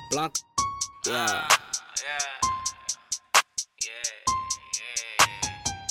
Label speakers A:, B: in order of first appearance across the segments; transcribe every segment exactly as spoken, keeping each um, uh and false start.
A: Blanco. Yeah.
B: Uh, yeah. Yeah. Yeah.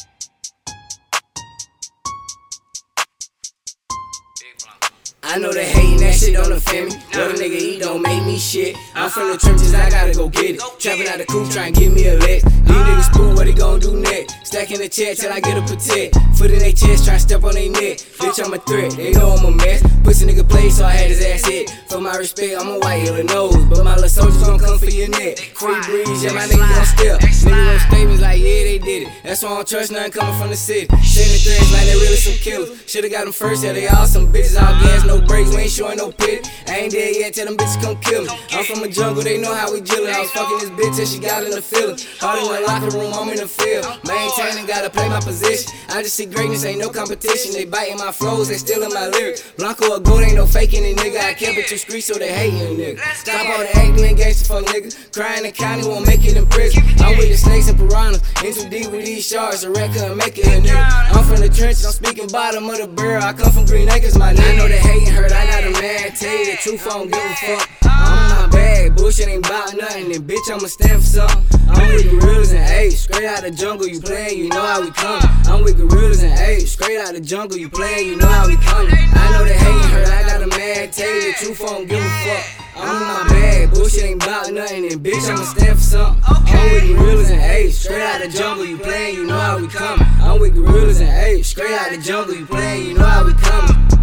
B: Big Blanco.
A: I know they hatin', that shit don't offend me. What a nigga eat don't make me shit. I'm from the trenches, I gotta go get it. Trappin' out the coupe, tryin' give me a lick. These niggas spoon, what he gon' do next? Stacking the check till I get a protect. Foot in they chest, try step on they neck. Bitch, I'm a threat, they know I'm a mess. Pussy nigga play, so I had his ass hit. For my respect, I'm a white Illinois. But my little soldiers gon' come for your neck. Free breeze, yeah, my nigga gon' step. Nigga wrote statements like, yeah, they did it. That's why I don't trust nothing coming from the city. Sending threats like they really some killers. Should've got them first, yeah, they all some bitches. All gas, no brakes, we ain't showing no pity. I ain't dead yet, tell them bitches come kill me. I'm from a jungle, they know how we dealin'. I was fucking this bitch till she got in the feeling. Hard in the locker room, I'm in the field. Maintaining, gotta play my position. I just see greatness, ain't no competition. They biting my flows, they stealing my lyrics. Blanco or gold, ain't no faking it, nigga. I kept it too street, so they hating, nigga. Stop all the acting and gangsta fuck, nigga. Crying in the county, won't make it in prison. I'm with the snakes and piranhas, in too deep with these sharks. A wreck couldn't make it, a nigga. I'm from the trenches, I'm speaking bottom of the barrel. I come from Green Acres, my nigga. I know they hating hurt, I got a man. Tell you the truth, I don't give a fuck. I'm in my bag, bullshit ain't bout nothing. And bitch, I'ma stand for something. I'm with gorillas and apes, straight out the jungle, you playin', you know how we come. I'm with gorillas and apes, straight out the jungle, you playin', you know how we come. I know they hating hurt, I got a man. Tell you the truth, I don't give a fuck. I'm in my bag, bullshit ain't bout nothing. And bitch, I'ma stand for something. I'm with gorillas and apes, straight out the jungle, you playin', you know how we come. I'm with gorillas and apes, straight out the jungle, you playin', you know how we come.